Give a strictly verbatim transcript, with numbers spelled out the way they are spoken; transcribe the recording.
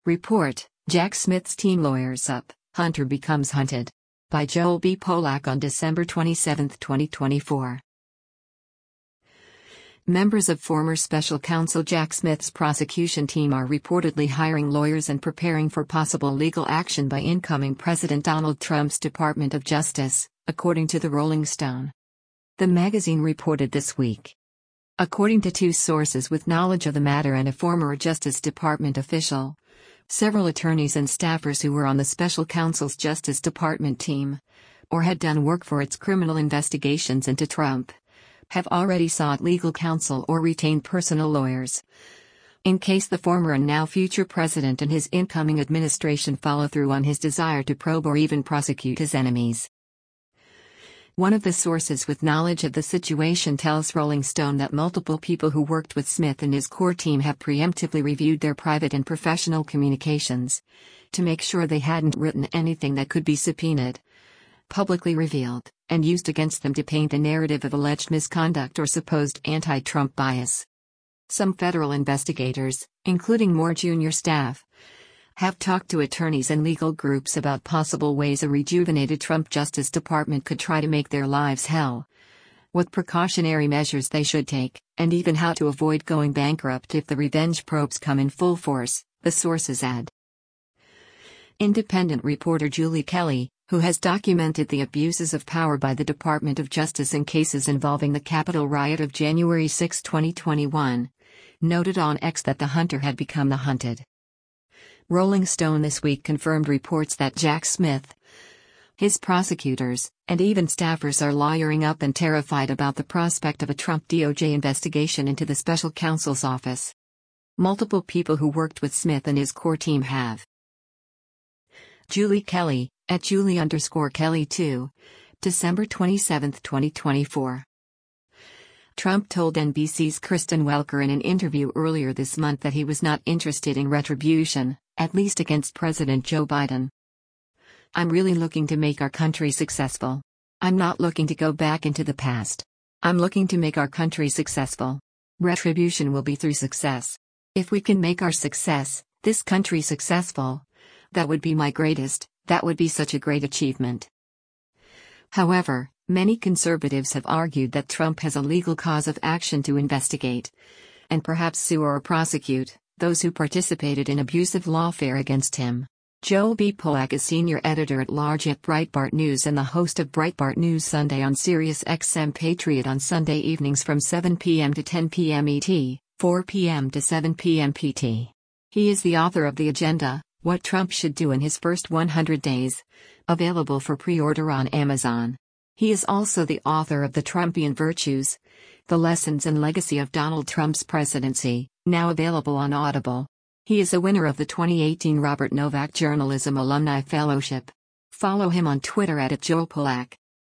Report, Jack Smith's team lawyers up, Hunter becomes hunted. By Joel B. Polak on December twenty-seventh, twenty twenty-four. Members of former special counsel Jack Smith's prosecution team are reportedly hiring lawyers and preparing for possible legal action by incoming President Donald Trump's Department of Justice, according to the Rolling Stone. The magazine reported this week. According to two sources with knowledge of the matter and a former Justice Department official, several attorneys and staffers who were on the special counsel's Justice Department team, or had done work for its criminal investigations into Trump, have already sought legal counsel or retained personal lawyers, in case the former and now future president and his incoming administration follow through on his desire to probe or even prosecute his enemies. One of the sources with knowledge of the situation tells Rolling Stone that multiple people who worked with Smith and his core team have preemptively reviewed their private and professional communications to make sure they hadn't written anything that could be subpoenaed, publicly revealed, and used against them to paint a narrative of alleged misconduct or supposed anti-Trump bias. Some federal investigators, including more junior staff, have talked to attorneys and legal groups about possible ways a rejuvenated Trump Justice Department could try to make their lives hell, what precautionary measures they should take, and even how to avoid going bankrupt if the revenge probes come in full force, the sources add. Independent reporter Julie Kelly, who has documented the abuses of power by the Department of Justice in cases involving the Capitol riot of January sixth, twenty twenty-one, noted on X that the hunter had become the hunted. Rolling Stone this week confirmed reports that Jack Smith, his prosecutors, and even staffers are lawyering up and terrified about the prospect of a Trump D O J investigation into the special counsel's office. Multiple people who worked with Smith and his core team have. Julie Kelly, at Julie underscore Kelly two, December twenty-seventh, twenty twenty-four. Trump told N B C's Kristen Welker in an interview earlier this month that he was not interested in retribution, at least against President Joe Biden. "I'm really looking to make our country successful. I'm not looking to go back into the past. I'm looking to make our country successful. Retribution will be through success. If we can make our success, this country successful, that would be my greatest, that would be such a great achievement." However, many conservatives have argued that Trump has a legal cause of action to investigate, and perhaps sue or prosecute, those who participated in abusive lawfare against him. Joel B. Polak is senior editor-at-large at Breitbart News and the host of Breitbart News Sunday on Sirius X M Patriot on Sunday evenings from seven p m to ten p m E T, four p m to seven p m P T. He is the author of The Agenda, What Trump Should Do in His First one hundred days, available for pre-order on Amazon. He is also the author of The Trumpian Virtues, The Lessons and Legacy of Donald Trump's Presidency, now available on Audible. He is a winner of the twenty eighteen Robert Novak Journalism Alumni Fellowship. Follow him on Twitter at Joel Polak.